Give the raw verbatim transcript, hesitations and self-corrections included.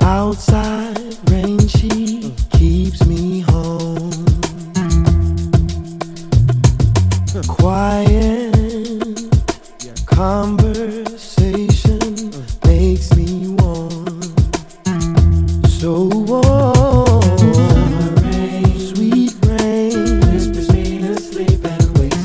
Outside rain, she keeps me home. Quiet conversation